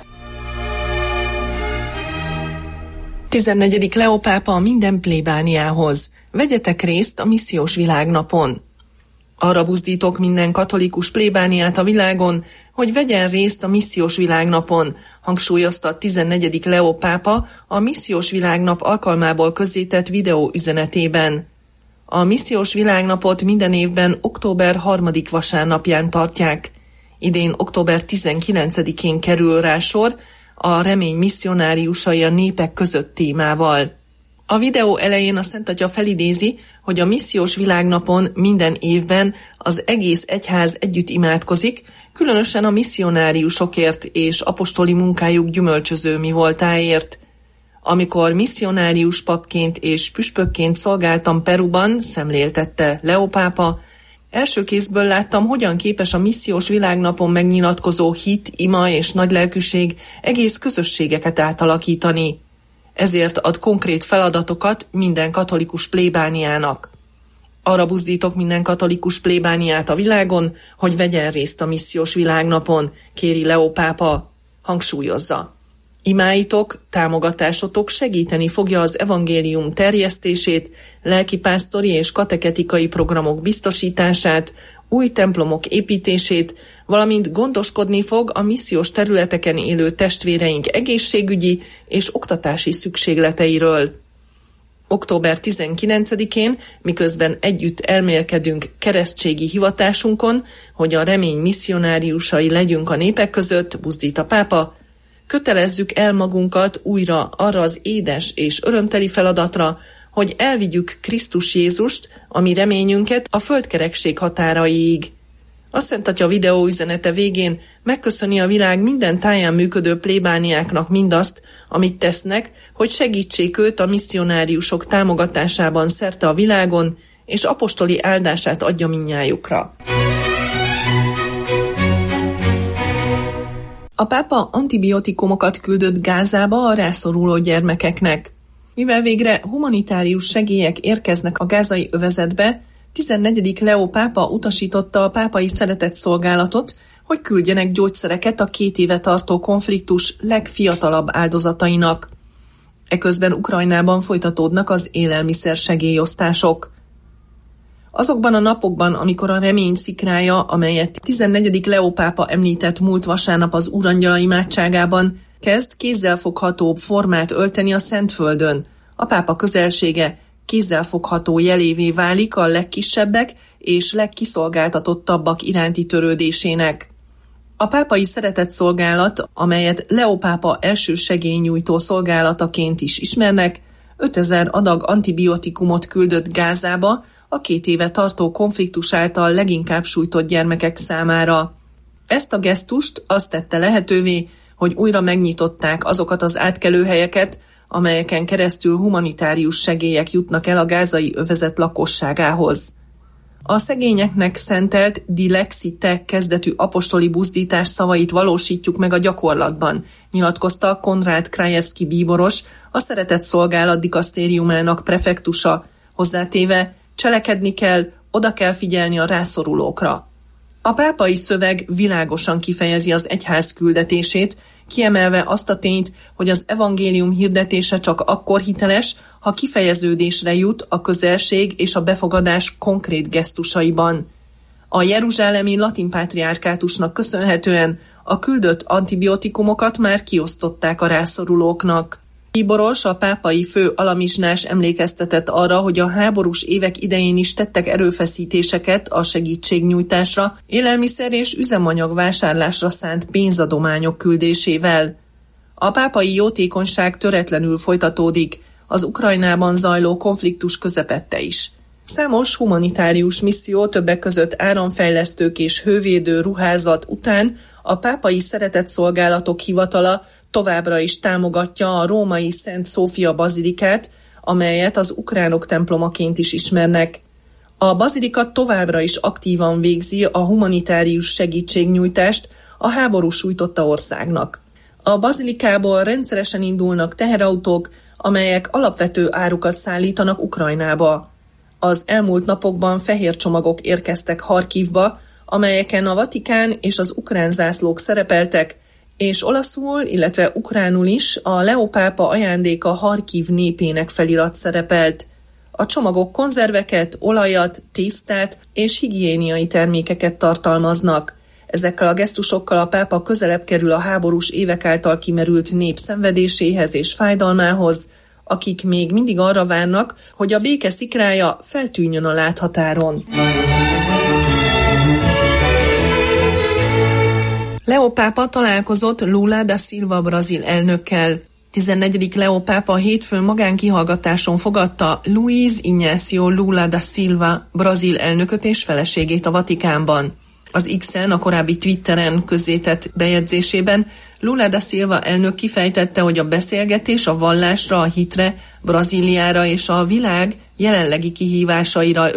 tizennegyedik Leó pápa a minden plébániához. Vegyetek részt a missziós világnapon. Arra buzdítok minden katolikus plébániát a világon, hogy vegyen részt a missziós világnapon, hangsúlyozta a tizennegyedik Leó pápa a missziós világnap alkalmából közzétett videó üzenetében. A missziós világnapot minden évben október harmadik vasárnapján tartják. Idén október tizenkilencedikén kerül rá sor, a remény misszionáriusai a népek között témával. A videó elején a Szent Atya felidézi, hogy a missziós világnapon minden évben az egész egyház együtt imádkozik, különösen a misszionáriusokért és apostoli munkájuk gyümölcsöző mi voltáért. Amikor misszionárius papként és püspökként szolgáltam Peruban, szemléltette Leó pápa, első kézből láttam, hogyan képes a missziós világnapon megnyilatkozó hit, ima és nagylelkűség egész közösségeket átalakítani. ezért ad konkrét feladatokat minden katolikus plébániának. Arra buzdítok minden katolikus plébániát a világon, hogy vegyen részt a missziós világnapon, kéri Leó pápa, hangsúlyozza. Imáitok, támogatásotok segíteni fogja az evangélium terjesztését, lelkipásztori és kateketikai programok biztosítását, új templomok építését, valamint gondoskodni fog a missziós területeken élő testvéreink egészségügyi és oktatási szükségleteiről. október tizenkilencedikén, miközben együtt elmélkedünk keresztségi hivatásunkon, hogy a remény misszionáriusai legyünk a népek között, buzdít a pápa, kötelezzük el magunkat újra arra az édes és örömteli feladatra, hogy elvigyük Krisztus Jézust, ami reményünket a földkerekség határaiig. A Szent Atya videóüzenete végén megköszöni a világ minden táján működő plébániáknak mindazt, amit tesznek, hogy segítsék őt a misszionáriusok támogatásában szerte a világon, és apostoli áldását adja mindnyájukra. A pápa antibiotikumokat küldött Gázába a rászoruló gyermekeknek. Mivel végre humanitárius segélyek érkeznek a gázai övezetbe, tizennegyedik Leó pápa utasította a pápai szeretetszolgálatot, hogy küldjenek gyógyszereket a két éve tartó konfliktus legfiatalabb áldozatainak. Eközben Ukrajnában folytatódnak az élelmiszer segélyosztások. Azokban a napokban, amikor a remény szikrája, amelyet tizennegyedik Leó pápa említett múlt vasárnap az Úrangyala imádságában, kezd kézzelfoghatóbb formát ölteni a Szentföldön. A pápa közelsége kézzelfogható jelévé válik a legkisebbek és legkiszolgáltatottabbak iránti törődésének. A pápai szeretetszolgálat, amelyet Leó pápa első segélynyújtó szolgálataként is ismernek, ötezer adag antibiotikumot küldött Gázába a két éve tartó konfliktus által leginkább sújtott gyermekek számára. Ezt a gesztust azt tette lehetővé, hogy újra megnyitották azokat az átkelőhelyeket, amelyeken keresztül humanitárius segélyek jutnak el a gázai övezet lakosságához. A szegényeknek szentelt Dilexite kezdetű apostoli buzdítás szavait valósítjuk meg a gyakorlatban, nyilatkozta Konrád Krajewski bíboros, a szeretetszolgálat dikasztériumának prefektusa, hozzátéve, cselekedni kell, oda kell figyelni a rászorulókra. A pápai szöveg világosan kifejezi az egyház küldetését, kiemelve azt a tényt, hogy az evangélium hirdetése csak akkor hiteles, ha kifejeződésre jut a közelség és a befogadás konkrét gesztusaiban. A jeruzsálemi latin pátriárkátusnak köszönhetően a küldött antibiotikumokat már kiosztották a rászorulóknak. Bíboros, a pápai fő alamisnás emlékeztetett arra, hogy a háborús évek idején is tettek erőfeszítéseket a segítségnyújtásra, élelmiszer és üzemanyag vásárlásra szánt pénzadományok küldésével. A pápai jótékonyság töretlenül folytatódik, az Ukrajnában zajló konfliktus közepette is. Számos humanitárius misszió, többek között áramfejlesztők és hővédő ruházat után a pápai szeretetszolgálatok hivatala továbbra is támogatja a római Szent Szófia bazilikát, amelyet az ukránok templomaként is ismernek. A bazilika továbbra is aktívan végzi a humanitárius segítségnyújtást a háború sújtotta országnak. A bazilikából rendszeresen indulnak teherautók, amelyek alapvető árukat szállítanak Ukrajnába. Az elmúlt napokban fehér csomagok érkeztek Harkivba, amelyeken a Vatikán és az ukrán zászlók szerepeltek, és olaszul, illetve ukránul is a Leó pápa ajándéka Harkiv népének felirat szerepelt. A csomagok konzerveket, olajat, tésztát és higiéniai termékeket tartalmaznak. Ezekkel a gesztusokkal a pápa közelebb kerül a háborús évek által kimerült nép szenvedéséhez és fájdalmához, akik még mindig arra várnak, hogy a béke szikrája feltűnjön a láthatáron. Leó pápa találkozott Lula da Silva brazil elnökkel. tizennegyedik Leó pápa hétfőn magánkihallgatáson fogadta Luiz Inácio Lula da Silva brazil elnököt és feleségét a Vatikánban. Az X-en, a korábbi Twitteren közzétett bejegyzésében Lula da Silva elnök kifejtette, hogy a beszélgetés a vallásra, a hitre, Brazíliára és a világ jelenlegi kihívásaira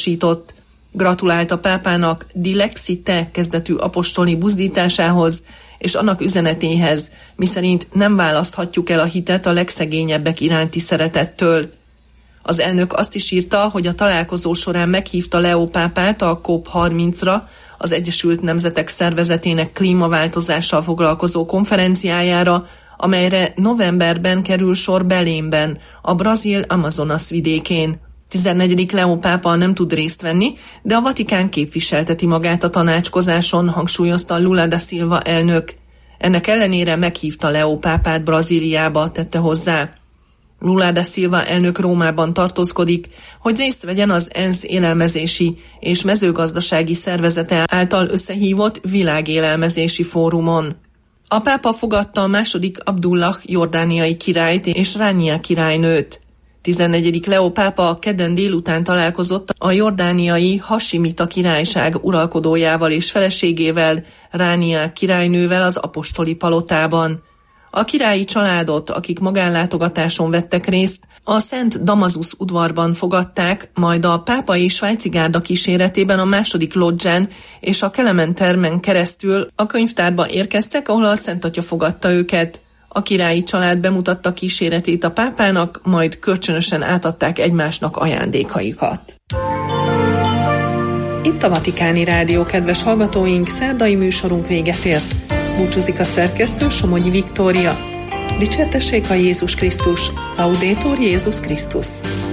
összpontosított. Gratulált a pápának Dilexite kezdetű apostoli buzdításához, és annak üzenetéhez, miszerint nem választhatjuk el a hitet a legszegényebbek iránti szeretettől. Az elnök azt is írta, hogy a találkozó során meghívta Leó pápát a COP harmincra, az Egyesült Nemzetek Szervezetének klímaváltozással foglalkozó konferenciájára, amelyre novemberben kerül sor Belénben, a brazil Amazonas vidékén. tizennegyedik Leó pápa nem tud részt venni, de a Vatikán képviselteti magát a tanácskozáson, hangsúlyozta Lula da Silva elnök. Ennek ellenére meghívta Leó pápát Brazíliába, tette hozzá. Lula da Silva elnök Rómában tartózkodik, hogy részt vegyen az ENSZ élelmezési és mezőgazdasági szervezete által összehívott világélelmezési fórumon. A pápa fogadta a második Abdullah jordániai királyt és Rania királynőt. tizennegyedik Leó pápa kedden délután találkozott a jordániai Hasimita királyság uralkodójával és feleségével, Rania királynővel az apostoli palotában. A királyi családot, akik magánlátogatáson vettek részt, a Szent Damasus udvarban fogadták, majd a pápai svájci gárda kíséretében a második lodzsán és a Kelementermen keresztül a könyvtárba érkeztek, ahol a Szent Atya fogadta őket. A királyi család bemutatta kíséretét a pápának, majd kölcsönösen átadták egymásnak ajándékaikat. Itt a Vatikáni Rádió, kedves hallgatóink, szerdai műsorunk véget ért. Búcsúzik a szerkesztő, Somogyi Viktória. Dicsértessék a Jézus Krisztus, Laudetur Jézus Krisztus.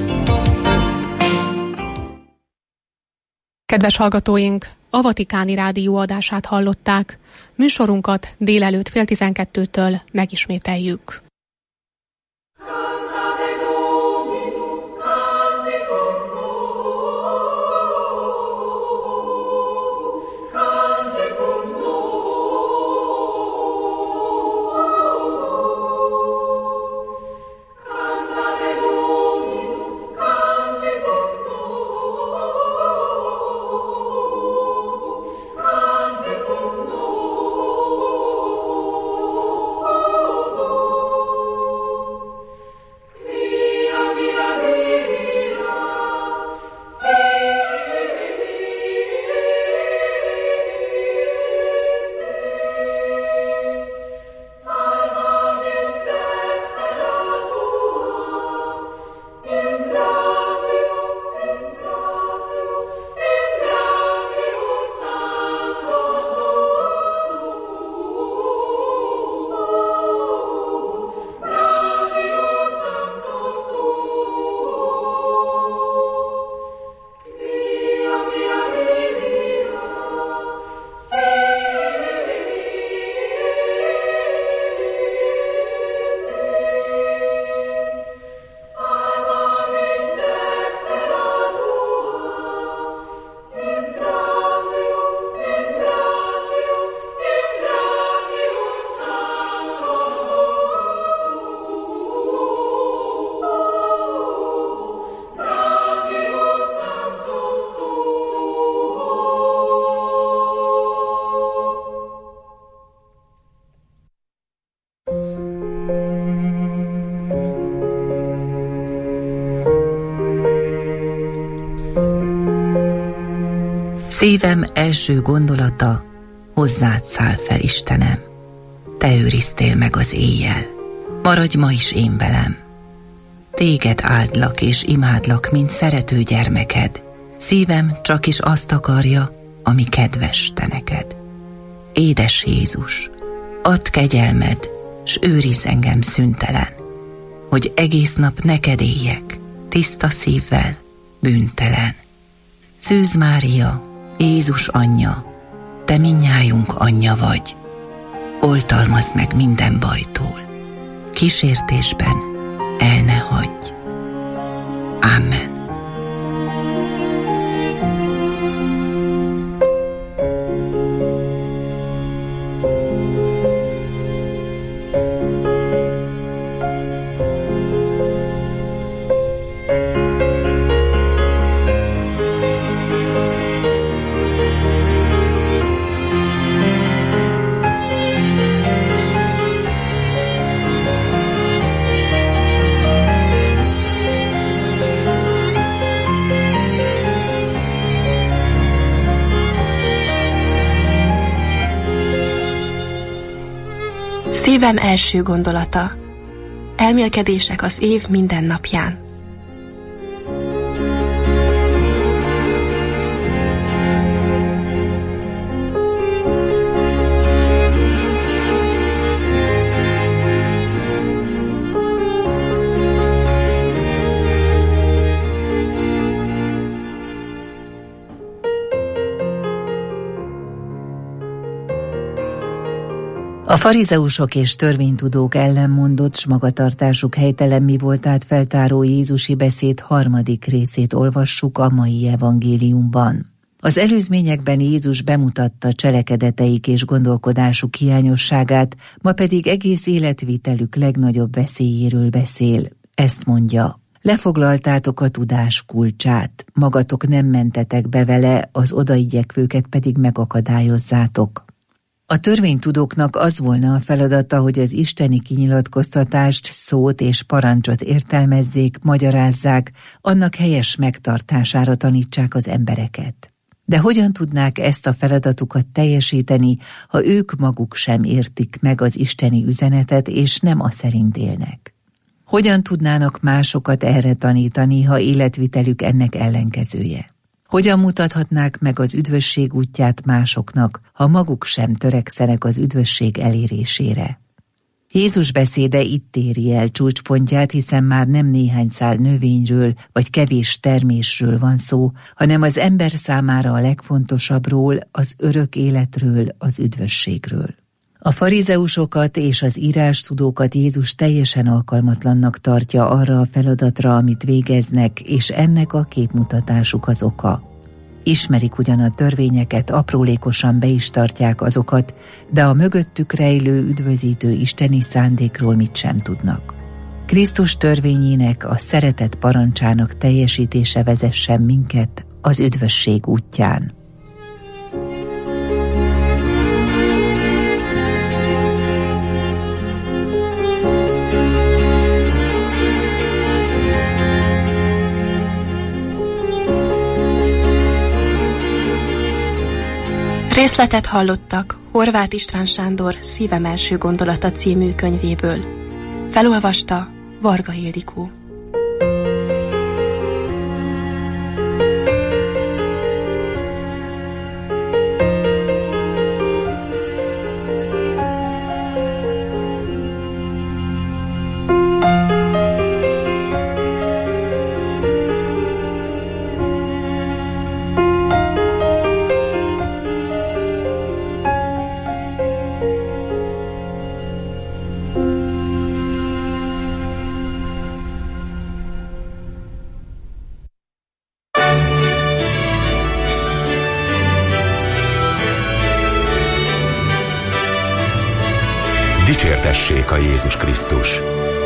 Kedves hallgatóink, a Vatikáni Rádió adását hallották. Műsorunkat délelőtt fél tizenkettőtől megismételjük. Szívem első gondolata, hozzád száll fel, Istenem. Te őriztél meg az éjjel, maradj ma is én velem. Téged áldlak és imádlak, mint szerető gyermeked. Szívem csak is azt akarja, ami kedves te neked. Édes Jézus, add kegyelmed, s őrizz engem szüntelen, hogy egész nap neked éljek, tiszta szívvel, bűntelen. Szűz Mária, Jézus anyja, te mindnyájunk anyja vagy, oltalmazd meg minden bajtól, kísértésben el ne hagyj. Amen. Szívem első gondolata. Elmélkedések az év minden napján. A farizeusok és törvénytudók ellenmondott, s magatartásuk helytelen mi voltát feltáró Jézusi beszéd harmadik részét olvassuk a mai evangéliumban. Az előzményekben Jézus bemutatta cselekedeteik és gondolkodásuk hiányosságát, ma pedig egész életvitelük legnagyobb veszélyéről beszél. Ezt mondja: lefoglaltátok a tudás kulcsát, magatok nem mentetek be vele, az odaigyekvőket pedig megakadályozzátok. A törvénytudóknak az volna a feladata, hogy az isteni kinyilatkoztatást, szót és parancsot értelmezzék, magyarázzák, annak helyes megtartására tanítsák az embereket. De hogyan tudnák ezt a feladatukat teljesíteni, ha ők maguk sem értik meg az isteni üzenetet, és nem a szerint élnek? Hogyan tudnának másokat erre tanítani, ha életvitelük ennek ellenkezője? Hogyan mutathatnák meg az üdvösség útját másoknak, ha maguk sem törekszenek az üdvösség elérésére? Jézus beszéde itt éri el csúcspontját, hiszen már nem néhány szál növényről vagy kevés termésről van szó, hanem az ember számára a legfontosabbról, az örök életről, az üdvösségről. A farizeusokat és az írástudókat Jézus teljesen alkalmatlannak tartja arra a feladatra, amit végeznek, és ennek a képmutatásuk az oka. Ismerik ugyan a törvényeket, aprólékosan be is tartják azokat, de a mögöttük rejlő üdvözítő isteni szándékról mit sem tudnak. Krisztus törvényének, a szeretet parancsának teljesítése vezessen minket az üdvösség útján. Részletet hallottak Horváth István Sándor Szívem első gondolata című könyvéből. Felolvasta Varga Ildikó. Dicsértessék a Jézus Krisztus!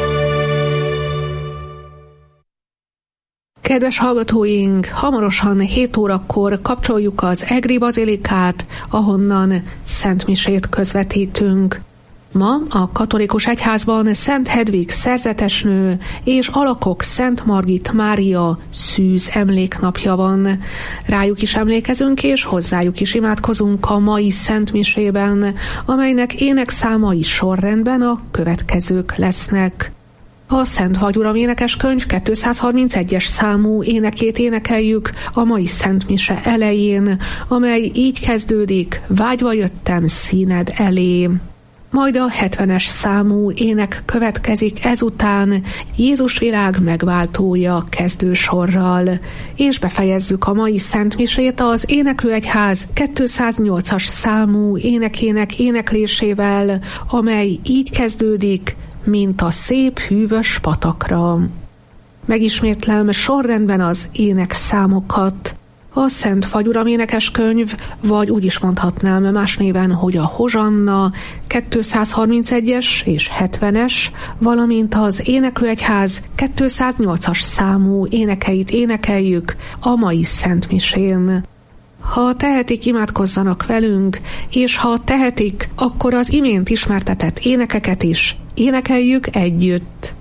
Kedves hallgatóink, hamarosan hét órakor kapcsoljuk az Egri Bazilikát, ahonnan szentmisét közvetítünk. Ma a katolikus egyházban Szent Hedvig szerzetesnő és alakok Szent Margit Mária szűz emléknapja van. Rájuk is emlékezünk, és hozzájuk is imádkozunk a mai szentmisében, amelynek énekszámai sorrendben a következők lesznek. A Szent Vagy Uram énekeskönyv kétszázharmincegyes számú énekét énekeljük a mai szentmise elején, amely így kezdődik: vágyva jöttem színed elé. Majd a hetvenes számú ének következik ezután Jézus világ megváltója kezdősorral, és befejezzük a mai szentmisét az Éneklőegyház kétszáznyolcas számú énekének éneklésével, amely így kezdődik: mint a szép hűvös patakra. Megismétlem sorrendben az énekszámokat. A Szent Vagy Uram énekeskönyv, vagy úgy is mondhatnám más néven, hogy a Hozsanna kétszázharmincegyes és hetvenes, valamint az Éneklőegyház kétszáznyolcas számú énekeit énekeljük a mai szentmisén. Ha tehetik, imádkozzanak velünk, és ha tehetik, akkor az imént ismertetett énekeket is énekeljük együtt.